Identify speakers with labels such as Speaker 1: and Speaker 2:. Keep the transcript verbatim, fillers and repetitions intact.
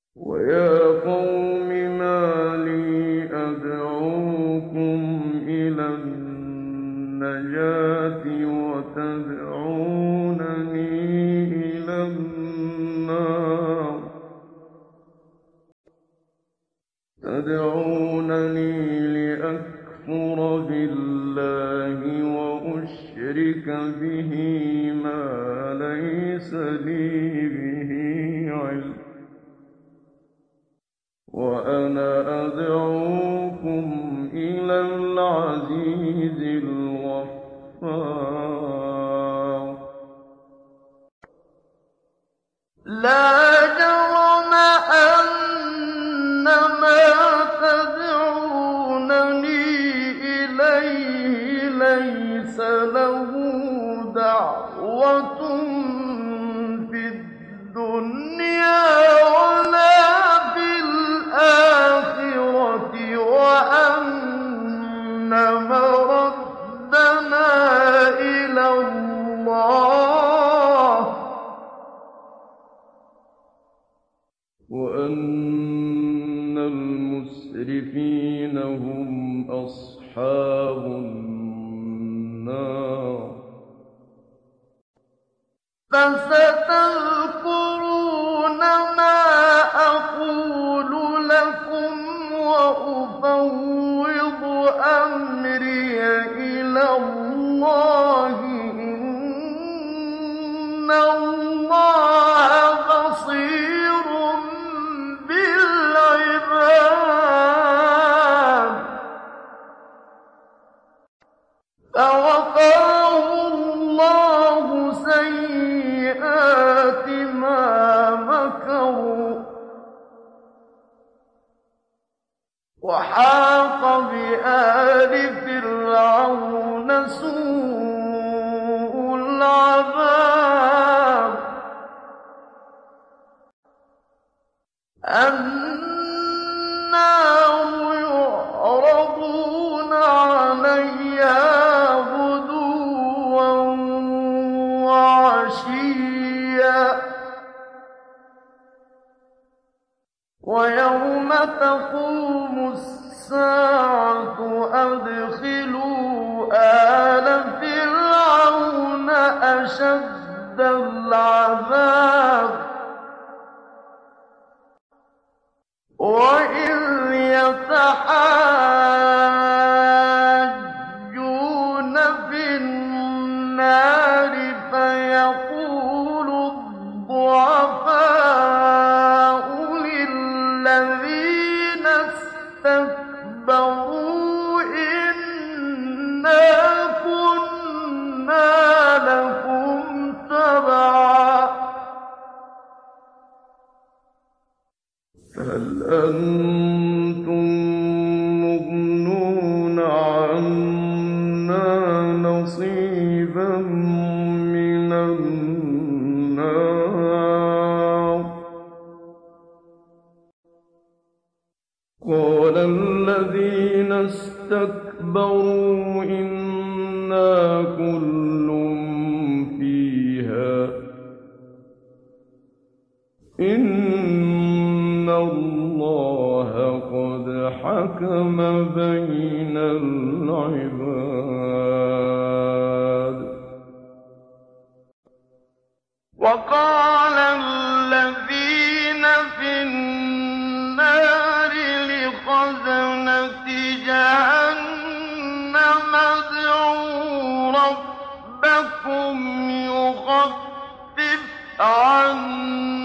Speaker 1: وَيَا قَوْمِ مَا لِي أَدْعُوكُمْ إِلَى النَّجَاةِ وَتَدْعُونَنِي إِلَى النَّارِ تَدْعُونَنِي لِأَكْفُرَ بِاللَّهِ وَأُشْرِكَ بِهِ مَا لَيْسَ لِي بِهِ عِلْمٌ ۚ وَأَنَا أَدْعُوكُمْ إِلَى الْعَزِيزِ الْغَفَّارِ. لَا جَرَمَ أَنَّ مَا تَدْعُونَنِي إِلَيْهِ لَيْسَ لَهُ دَعْوَةٌ فِي الدُّنْيَا وَلَا فِي الْآخِرَةِ وَأَنَّ مَرَدَّنَا إِلَى اللَّهِ وَأَنَّ الْمُسْرِفِينَ هُمْ أَصْحَابُ النَّارِ. فَسَتَذْكُرُونَ مَا أَقُولُ لَكُمْ وَأُفَوِّضُ أَمْرِي إِلَى اللَّهِ ۚ إِنَّ اللَّهَ بَصِيرٌ بِالْعِبَادِ. فَوَقَاهُ اللَّهُ سَيِّئَاتِ مَا مَكَرُوا ۖ وَحَاقَ بِآلِ فِرْعَوْنَ سُوءُ الْعَذَابِ. النَّارُ يُعْرَضُونَ عَلَيْهَا غُدُوًّا وَعَشِيًّا ۖ وَيَوْمَ تَقُومُ السَّاعَةُ أَدْخِلُوا آلَ فِرْعَوْنَ أَشَدَّ الْعَذَابِ. وَإِذْ يَتَحَاجُّونَ فِي النَّارِ فَيَقُولُ الضُّعَفَاءُ لِلَّذِينَ اسْتَكْبَرُوا إِنَّا كُنَّا لَكُمْ تَبَعًا فَهَلْ أَنتُم مُّغْنُونَ عَنَّا نَصِيبًا مِّنَ النَّارِ. قَالَ الَّذِينَ اسْتَكْبَرُوا إِنَّا كُلٌّ فِيهَا إِنَّ اللَّهَ قَدْ حَكَمَ بَيْنَ الْعِبَادِ. وَقَالَ الَّذِينَ فِي النَّارِ لِخَزَنَةِ جَهَنَّمَ ادْعُوا رَبَّكُمْ يُخَفِّفْ عَنَّا